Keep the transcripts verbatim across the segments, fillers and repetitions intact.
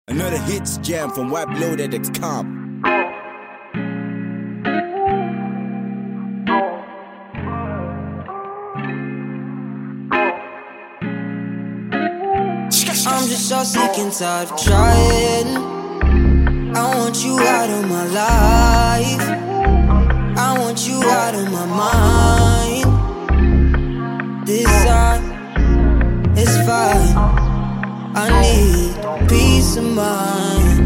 Another hits jam from wipe loaded dot com. I'm just so sick and tired of trying. I want you out of my life. I want you out of my mind. This time, it's fine. I need peace of mind.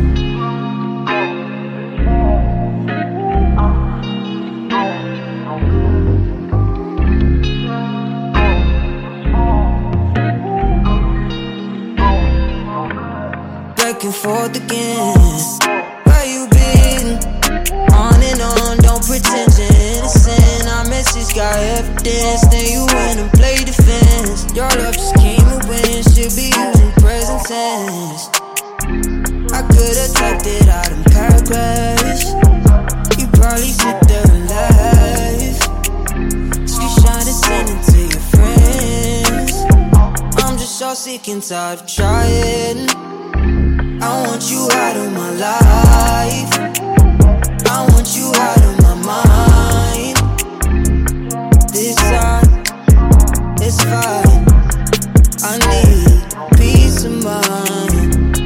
Back and forth again. Where you been? On and on, don't pretend you're innocent. Our message got evidence. Then you went and played defense. Your love just came and went. Should be using present tense. I could've typed it out in paragraphs. You probably sit there and laugh. Screenshot and send it to your friends. I'm just so sick and tired of trying. I want you out of my life. I want you out of my mind. This time, it's fine. I need peace of mind.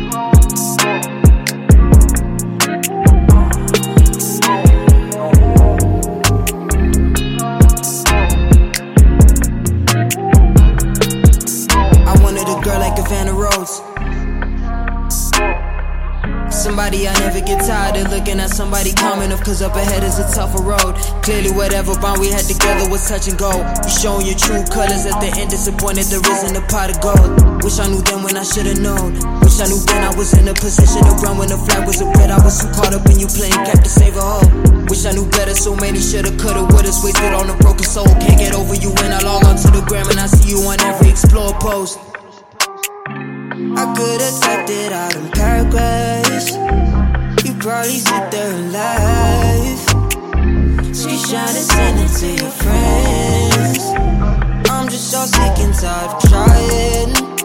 I wanted a girl like Havana Rose. Somebody I never get tired of looking at, somebody calm enough, cause up ahead is a tougher road. Clearly whatever bond we had together was touch and go. You showing your true colors at the end, disappointed there isn't a pot of gold. Wish I knew then when I should've known. Wish I knew then I was in a position to run when the flag was a red. I was too caught up in you playing cap to save a hoe. Wish I knew better, so many shoulda, coulda, wouldas wasted on a broken soul. Can't get over you when I log onto the gram and I see you on every explore post. I could've typed it out in paragraphs. You probably sit there and laugh. Screenshot and send it to your friends. I'm just so sick and tired of trying.